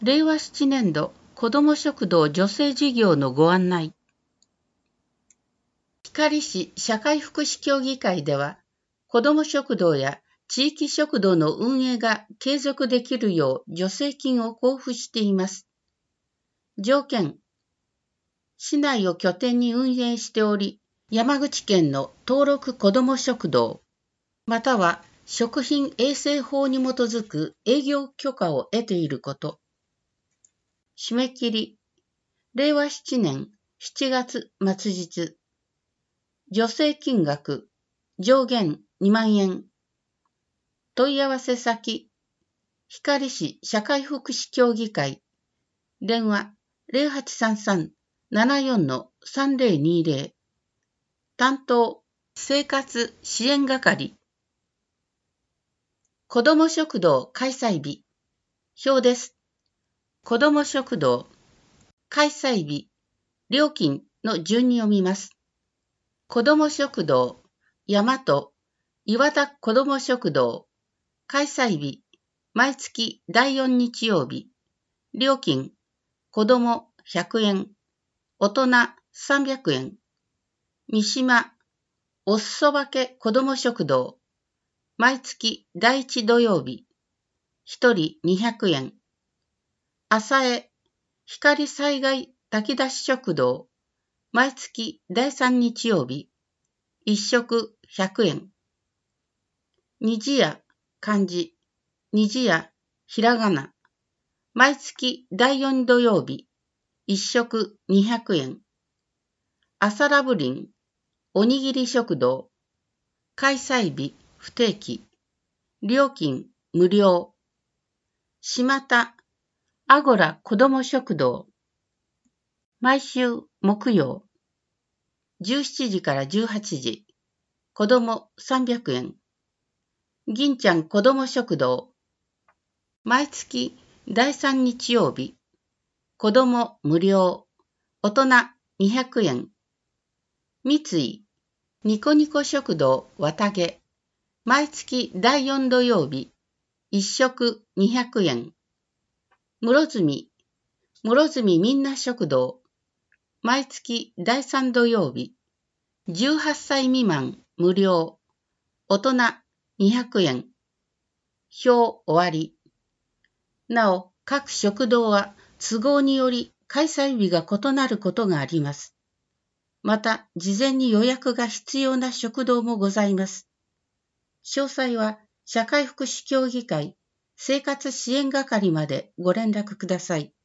令和7年度子ども食堂助成事業のご案内。光市社会福祉協議会では、子ども食堂や地域食堂の運営が継続できるよう助成金を交付しています。条件、市内を拠点に運営しており、山口県の登録子ども食堂、または食品衛生法に基づく営業許可を得ていること。締め切り、令和7年7月末日。助成金額、上限2万円。問い合わせ先、光市社会福祉協議会。電話0833-74-3020。担当、生活支援係。子ども食堂開催日。表です。子ども食堂開催日、料金の順に読みます。子ども食堂大和岩田子ども食堂開催日、毎月第4日曜日。料金、子ども100円、大人300円。三島おすそばけ子ども食堂毎月第1土曜日。1人200円。浅江光災害炊き出し食堂毎月第3日曜日。1食100円。虹屋漢字、虹屋ひらがな毎月第4土曜日。1食200円。朝ラブリンおにぎり食堂開催日不定期。料金無料。島田あごら子ども食堂毎週木曜17時から18時。子ども300円。銀ちゃん子ども食堂毎月第3日曜日。子ども無料。大人200円。三井ニコニコ食堂綿毛毎月第4土曜日。1食200円。室積みんな食堂毎月第3土曜日。18歳未満無料。大人200円。表終わり。なお、各食堂は都合により開催日が異なることがあります。また、事前に予約が必要な食堂もございます。詳細は社会福祉協議会生活支援係までご連絡ください。